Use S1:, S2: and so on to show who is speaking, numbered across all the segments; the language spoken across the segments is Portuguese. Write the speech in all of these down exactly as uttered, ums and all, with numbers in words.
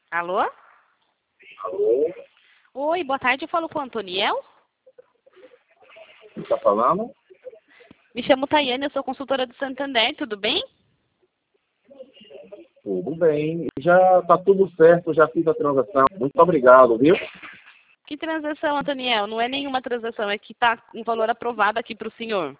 S1: Alô?
S2: Alô?
S1: Oi, boa tarde, eu falo com o Antoniel.
S2: Quem está falando?
S1: Me chamo Tayane, eu sou consultora do Santander, tudo bem?
S2: Tudo bem. Já está tudo certo, já fiz a transação. Muito obrigado, viu?
S1: Que transação, Antoniel? Não é nenhuma transação, é que está um valor aprovado aqui para o senhor.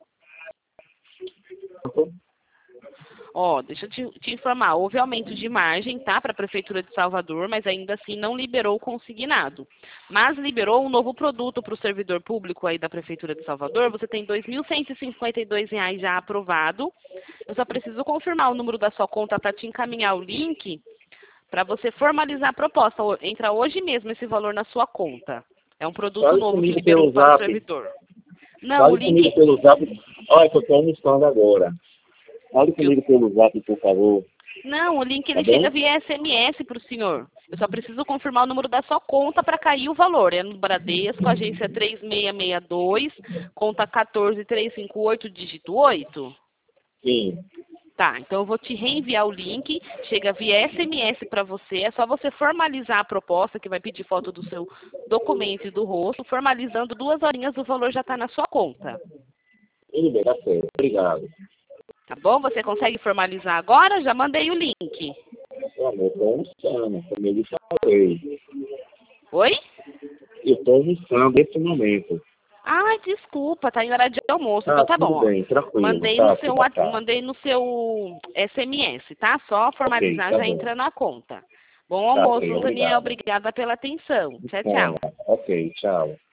S1: Ó, deixa eu te, te informar, houve aumento de margem, tá, para a Prefeitura de Salvador, mas ainda assim não liberou o consignado. Mas liberou um novo produto para o servidor público aí da Prefeitura de Salvador, você tem dois mil cento e cinquenta e dois reais já aprovado. Eu só preciso confirmar o número da sua conta para te encaminhar o link, para você formalizar a proposta. Entra hoje mesmo esse valor na sua conta. É um produto
S2: Fale
S1: novo que
S2: comigo
S1: liberou
S2: pelo
S1: para o
S2: zap.
S1: servidor. Não, o
S2: Fale
S1: link...
S2: comigo pelo zap. Olha, que eu estou almoçando agora. Fale comigo pelo zap, por favor.
S1: Não, o link ele
S2: Tá bom?
S1: chega via S M S para o senhor. Eu só preciso confirmar o número da sua conta para cair o valor. É no Bradesco, agência três seis seis dois, conta um quatro três cinco oito, dígito oito.
S2: Sim.
S1: Tá, então eu vou te reenviar o link, chega via S M S para você, é só você formalizar a proposta, que vai pedir foto do seu documento e do rosto, formalizando duas horinhas, o valor já está na sua conta.
S2: Tudo bem, tá certo. Obrigado.
S1: Tá bom? Você consegue formalizar agora? Já mandei o link.
S2: Meu amor, estou almoçando, como eu lhe falei.
S1: Oi?
S2: Eu estou almoçando nesse momento.
S1: Ai, desculpa, tá em hora de almoço.
S2: Tá,
S1: Então tá
S2: tudo
S1: bom, ó.
S2: bem, tranquilo.
S1: Mandei no
S2: Tá,
S1: seu,
S2: tá,
S1: Whats-
S2: tá.
S1: mandei no seu S M S, tá? Só
S2: Ok,
S1: formalizar
S2: tá
S1: já
S2: bom.
S1: entra na conta. Bom
S2: Tá,
S1: almoço,
S2: ok,
S1: Antoniel.
S2: obrigado.
S1: Obrigada pela atenção. Tchau, tchau.
S2: Disponha. Ok, tchau.